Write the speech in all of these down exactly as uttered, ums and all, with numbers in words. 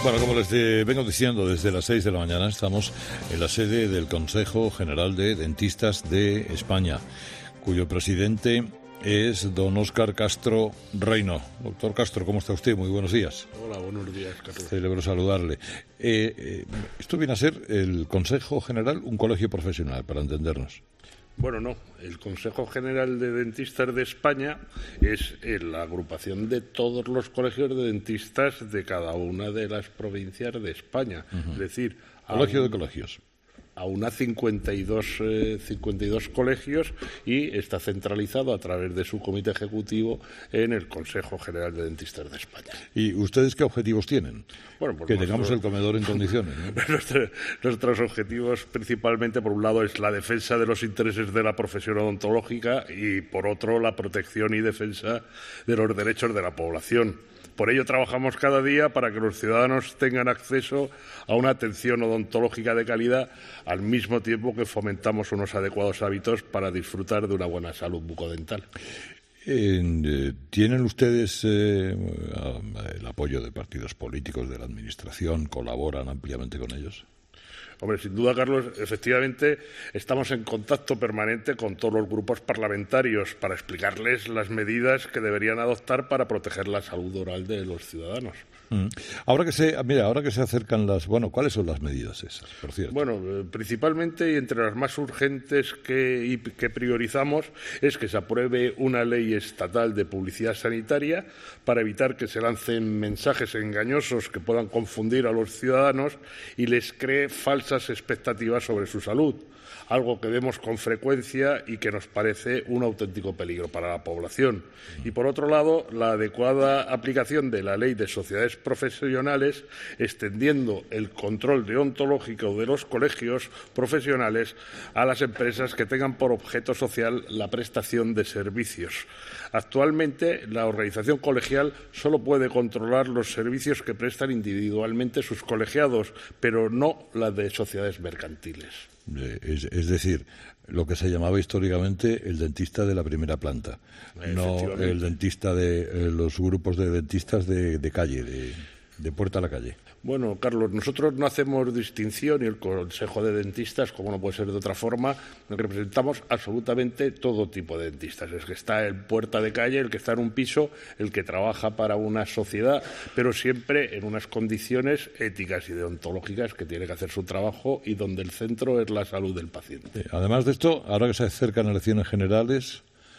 Bueno, como les de, vengo diciendo, desde las seis de la mañana estamos en la sede del Consejo General de Dentistas de España, cuyo presidente es don Óscar Castro Reino. Doctor Castro, ¿cómo está usted? Muy buenos días. Hola, buenos días, Carlos. Celebro saludarle. Eh, eh, esto viene a ser el Consejo General, un colegio profesional, para entendernos. Bueno, no. El Consejo General de Dentistas de España es la agrupación de todos los colegios de dentistas de cada una de las provincias de España. Uh-huh. Es decir, colegio un, de colegios. Aúna cincuenta y dos, eh, cincuenta y dos colegios y está centralizado a través de su comité ejecutivo en el Consejo General de Dentistas de España. ¿Y ustedes qué objetivos tienen? Bueno, pues que nuestro, tengamos el comedor en condiciones, ¿no? Nuestro, nuestros objetivos principalmente, por un lado, es la defensa de los intereses de la profesión odontológica y, por otro, la protección y defensa de los derechos de la población. Por ello trabajamos cada día para que los ciudadanos tengan acceso a una atención odontológica de calidad, al mismo tiempo que fomentamos unos adecuados hábitos para disfrutar de una buena salud bucodental. Eh, ¿Tienen ustedes eh, el apoyo de partidos políticos, de la Administración? ¿Colaboran ampliamente con ellos? Hombre, sin duda, Carlos, efectivamente estamos en contacto permanente con todos los grupos parlamentarios para explicarles las medidas que deberían adoptar para proteger la salud oral de los ciudadanos. Mm. Ahora que se, mira, ahora que se acercan las, bueno, ¿cuáles son las medidas esas, por cierto? Bueno, eh, principalmente y entre las más urgentes que, y que priorizamos es que se apruebe una ley estatal de publicidad sanitaria para evitar que se lancen mensajes engañosos que puedan confundir a los ciudadanos y les cree falsas expectativas sobre su salud, algo que vemos con frecuencia y que nos parece un auténtico peligro para la población. Y, por otro lado, la adecuada aplicación de la Ley de Sociedades Profesionales, extendiendo el control deontológico de los colegios profesionales a las empresas que tengan por objeto social la prestación de servicios. Actualmente, la organización colegial solo puede controlar los servicios que prestan individualmente sus colegiados, pero no las de sociedades mercantiles. Es, es decir, lo que se llamaba históricamente el dentista de la primera planta, no el dentista de eh, los grupos de dentistas de, de calle, de, de puerta a la calle. Bueno, Carlos, nosotros no hacemos distinción y el Consejo de Dentistas, como no puede ser de otra forma, representamos absolutamente todo tipo de dentistas. El que está en puerta de calle, el que está en un piso, el que trabaja para una sociedad, pero siempre en unas condiciones éticas y deontológicas que tiene que hacer su trabajo y donde el centro es la salud del paciente. Además de esto, ahora que se acercan elecciones generales,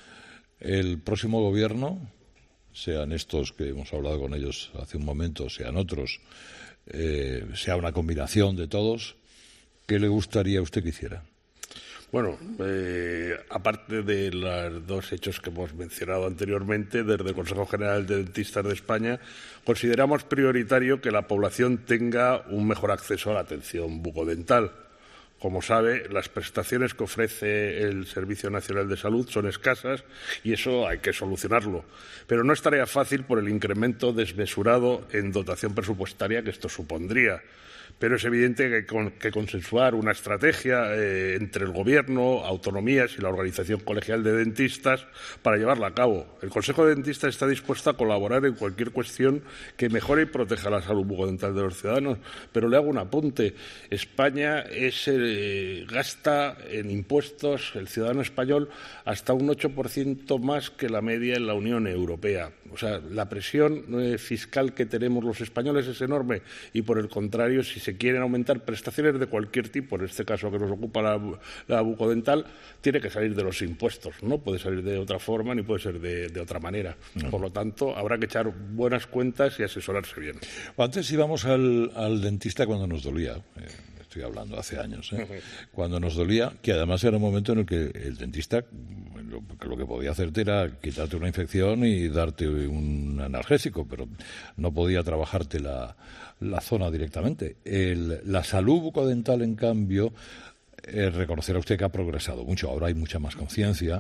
el próximo gobierno, sean estos que hemos hablado con ellos hace un momento, sean otros, Eh, sea una combinación de todos, ¿qué le gustaría a usted que hiciera? Bueno, eh, aparte de los dos hechos que hemos mencionado anteriormente, desde el Consejo General de Dentistas de España, consideramos prioritario que la población tenga un mejor acceso a la atención bucodental. Como sabe, las prestaciones que ofrece el Servicio Nacional de Salud son escasas y eso hay que solucionarlo. Pero no es tarea fácil por el incremento desmesurado en dotación presupuestaria que esto supondría. Pero es evidente que hay con, que consensuar una estrategia eh, entre el Gobierno, autonomías y la Organización Colegial de Dentistas para llevarla a cabo. El Consejo de Dentistas está dispuesto a colaborar en cualquier cuestión que mejore y proteja la salud bucodental de los ciudadanos. Pero le hago un apunte. España es, eh, gasta en impuestos, el ciudadano español, hasta un ocho por ciento más que la media en la Unión Europea. O sea, la presión eh, fiscal que tenemos los españoles es enorme y, por el contrario, si se quieren aumentar prestaciones de cualquier tipo, en este caso que nos ocupa la, la bucodental, tiene que salir de los impuestos. No puede salir de otra forma ni puede ser de, de otra manera. No. Por lo tanto, habrá que echar buenas cuentas y asesorarse bien. Antes íbamos al, al dentista cuando nos dolía. Eh, estoy hablando hace años. ¿eh? Uh-huh. Cuando nos dolía, que además era un momento en el que el dentista lo, lo que podía hacerte era quitarte una infección y darte un analgésico, pero no podía trabajarte la la zona directamente. El, la salud bucodental, en cambio, eh, reconocerá usted que ha progresado mucho. Ahora hay mucha más conciencia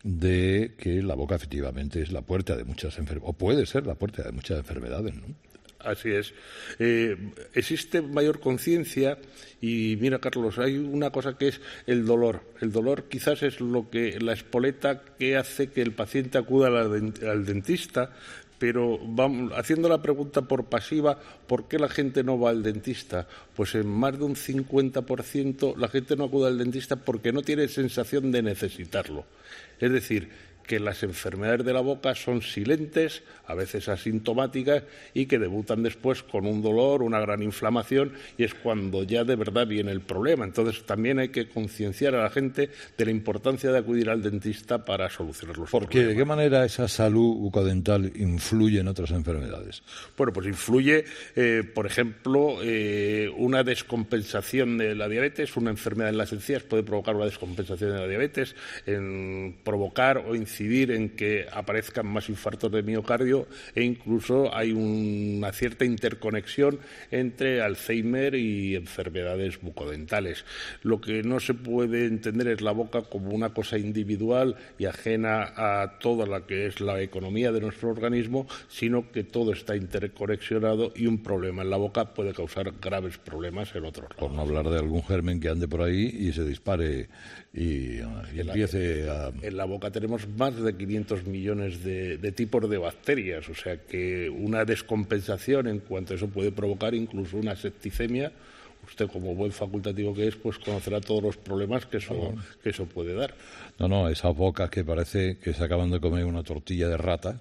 de que la boca efectivamente es la puerta de muchas enfermedades, o puede ser la puerta de muchas enfermedades, ¿no? Así es. Eh, existe mayor conciencia y, mira, Carlos, hay una cosa que es el dolor. El dolor quizás es lo que la espoleta que hace que el paciente acuda al dentista, Pero vamos, haciendo la pregunta por pasiva, ¿por qué la gente no va al dentista? Pues en más de un cincuenta por ciento la gente no acude al dentista porque no tiene sensación de necesitarlo. Es decir, que las enfermedades de la boca son silentes, a veces asintomáticas, y que debutan después con un dolor, una gran inflamación, y es cuando ya de verdad viene el problema. Entonces también hay que concienciar a la gente de la importancia de acudir al dentista para solucionar los ¿Por problemas. qué? ¿De qué manera esa salud bucodental influye en otras enfermedades? Bueno, pues influye, eh, por ejemplo, eh, una descompensación de la diabetes, una enfermedad en las encías puede provocar una descompensación de la diabetes, en provocar o incidir en que aparezcan más infartos de miocardio, e incluso hay una cierta interconexión entre Alzheimer y enfermedades bucodentales. Lo que no se puede entender es la boca como una cosa individual y ajena a toda la que es la economía de nuestro organismo, sino que todo está interconexionado y un problema en la boca puede causar graves problemas en otros lados. Por no hablar de algún germen que ande por ahí y se dispare y, y empiece a... En la boca tenemos más de quinientos millones de, de tipos de bacterias, o sea que una descompensación en cuanto a eso puede provocar incluso una septicemia. Usted, como buen facultativo que es, pues conocerá todos los problemas que eso, que eso puede dar. No, no, esas bocas que parece que se acaban de comer una tortilla de rata.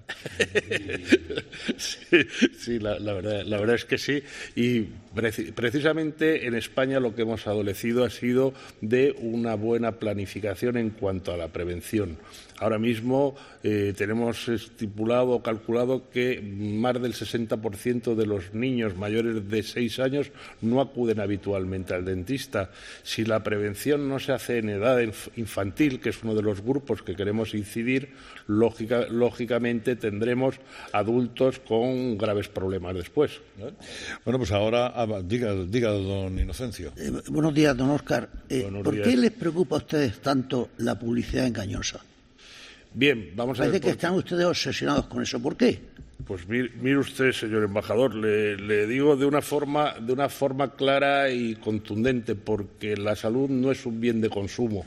sí, sí la, la, verdad, la verdad es que sí. Y preci- precisamente en España lo que hemos adolecido ha sido de una buena planificación en cuanto a la prevención. Ahora mismo eh, tenemos estipulado o calculado que más del sesenta por ciento de los niños mayores de seis años no acuden habitualmente al dentista. Si la prevención no se hace en edad infantil, que es uno de los grupos que queremos incidir, lógica, lógicamente tendremos adultos con graves problemas después. Bueno, pues ahora diga, diga don Inocencio. Eh, buenos días, don Óscar. Eh, ¿Por días. qué les preocupa a ustedes tanto la publicidad engañosa? Bien, vamos a ver. Parece que están ustedes obsesionados con eso. ¿Por qué? Pues mire, mire usted, señor embajador, le, le digo de una forma, de una forma clara y contundente, porque la salud no es un bien de consumo.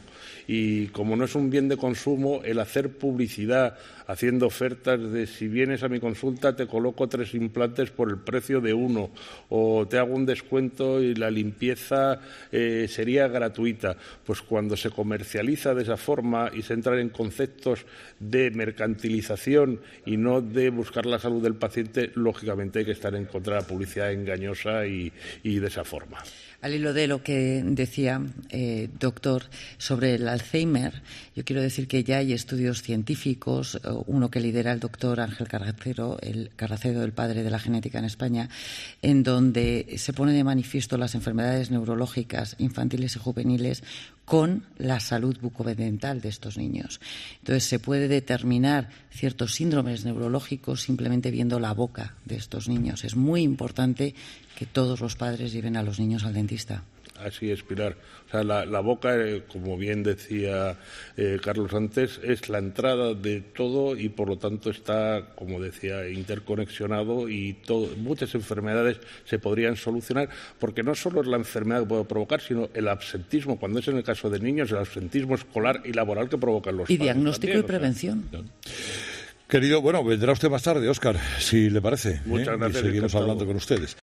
Y como no es un bien de consumo, el hacer publicidad, haciendo ofertas de si vienes a mi consulta te coloco tres implantes por el precio de uno, o te hago un descuento y la limpieza eh, sería gratuita, pues cuando se comercializa de esa forma y se entra en conceptos de mercantilización y no de buscar la salud del paciente, lógicamente hay que estar en contra de la publicidad engañosa y, y de esa forma. Al hilo de lo que decía, eh, doctor, sobre el Alzheimer, yo quiero decir que ya hay estudios científicos, uno que lidera el doctor Ángel Carracero, el Carracero, el padre de la genética en España, en donde se pone de manifiesto las enfermedades neurológicas infantiles y juveniles con la salud bucodental de estos niños. Entonces, se puede determinar ciertos síndromes neurológicos simplemente viendo la boca de estos niños. Es muy importante que todos los padres lleven a los niños al dentista. Así es, Pilar. O sea, la, la boca, eh, como bien decía eh, Carlos antes, es la entrada de todo y, por lo tanto, está, como decía, interconexionado y todo, muchas enfermedades se podrían solucionar, porque no solo es la enfermedad que puede provocar, sino el absentismo, cuando es en el caso de niños, el absentismo escolar y laboral que provocan los Y padres diagnóstico también, y prevención. O sea. Querido, bueno, vendrá usted más tarde, Óscar, si le parece. Muchas ¿eh? gracias. Y seguimos encantado. hablando con ustedes.